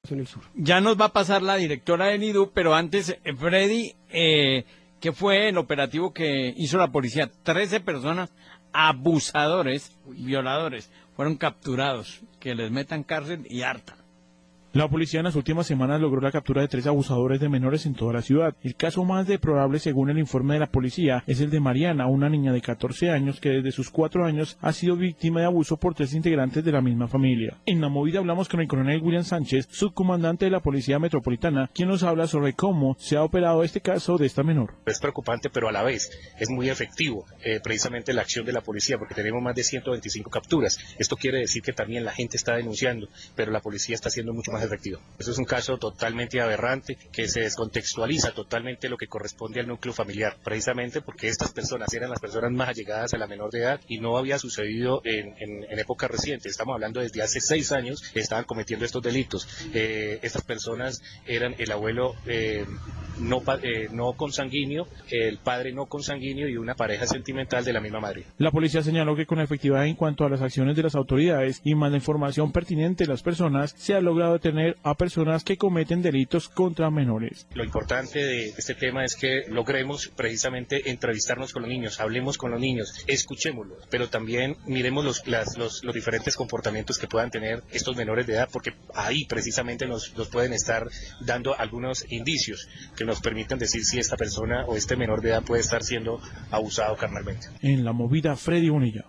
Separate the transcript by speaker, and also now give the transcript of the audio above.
Speaker 1: en el sur.
Speaker 2: Ya nos va a pasar la directora de NIDU, pero antes, Freddy, ¿qué fue el operativo que hizo la policía? 13 personas, abusadores, violadores, fueron capturados. Que les metan cárcel y harta.
Speaker 3: La policía en las últimas semanas logró la captura de 3 abusadores de menores en toda la ciudad. El caso más deplorable, según el informe de la policía, es el de Mariana, una niña de 14 años que desde sus 4 años ha sido víctima de abuso por 3 integrantes de la misma familia. En la movida hablamos con el coronel William Sánchez, subcomandante de la Policía Metropolitana, quien nos habla sobre cómo se ha operado este caso de esta menor.
Speaker 4: Es preocupante, pero a la vez es muy efectivo precisamente la acción de la policía, porque tenemos más de 125 capturas. Esto quiere decir que también la gente está denunciando, pero la policía está siendo mucho más efectivo. Eso es un caso totalmente aberrante, que se descontextualiza totalmente lo que corresponde al núcleo familiar, precisamente porque estas personas eran las personas más allegadas a la menor de edad y no había sucedido en época reciente. Estamos hablando desde hace 6 años que estaban cometiendo estos delitos. Estas personas eran el abuelo no consanguíneo, el padre no consanguíneo y una pareja sentimental de la misma madre.
Speaker 3: La policía señaló que con efectividad en cuanto a las acciones de las autoridades y más la información pertinente de las personas, se ha logrado detener a personas que cometen delitos contra menores.
Speaker 4: Lo importante de este tema es que logremos precisamente entrevistarnos con los niños, hablemos con los niños, escuchémoslos, pero también miremos los diferentes comportamientos que puedan tener estos menores de edad, porque ahí precisamente nos pueden estar dando algunos indicios que nos permitan decir si esta persona o este menor de edad puede estar siendo abusado carnalmente.
Speaker 3: En la movida, Freddy Bonilla.